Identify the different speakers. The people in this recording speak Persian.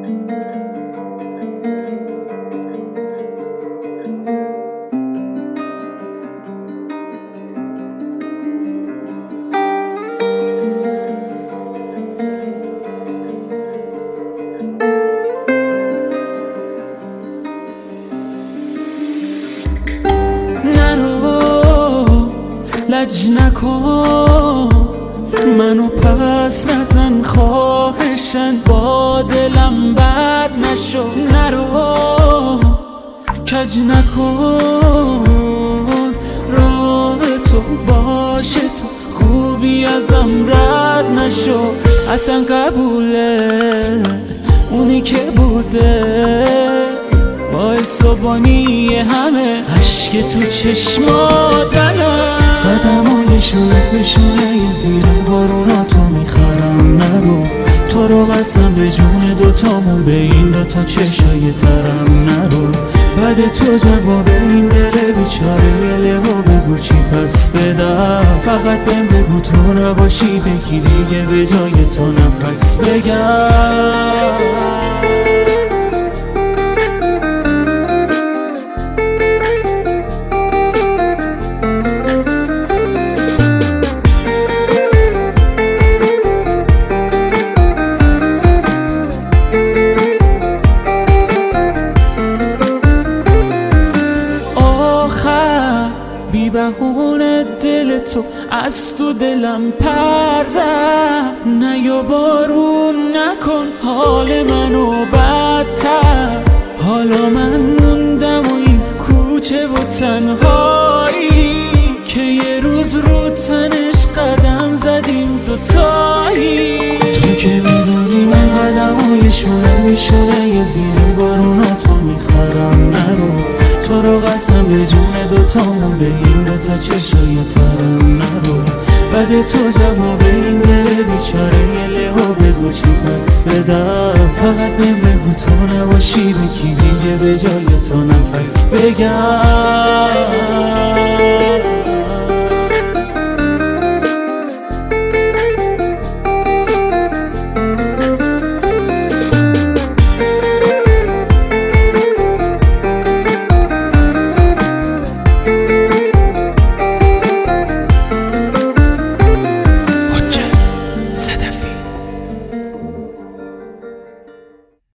Speaker 1: لج نکن منو پس نزن خواهشن با دلم بد نشو نرو کج نکن راه تو باشه تو خوبی ازم رد نشو اصلا قبوله اونی که بوده باعث و بانی همه عشق تو چشمات قدمای شونه به شونه زیر باروناتو میخوام نرو تو رو قسم به جون دوتامون به این دوتا چشای ترم نرو بعد تو جواب این دل بیچاره لبا بگو چی پس بدم فقط بهم بگو تو نباشی بکی دیگه به جای تو نفس بگم بی بهونه دل تو از تو دلم پر زد نه یا بارون نکن حال منو بدتر حالا من موندم و این کوچه و تنهایی که یه روز رو تنش قدم زدیم دوتایی تو که میدونی من قدمای شونه یه زیر باروناتو میخوارم نرو تو رو قسم به جون دوتامون به این دوتا چشای ترم نرو بعد تو جواب این دل بیچاره یه لحا بگو چی پس بدم فقط بهم بگو تو نباشی بکی دیگه به جای تو نفس بگم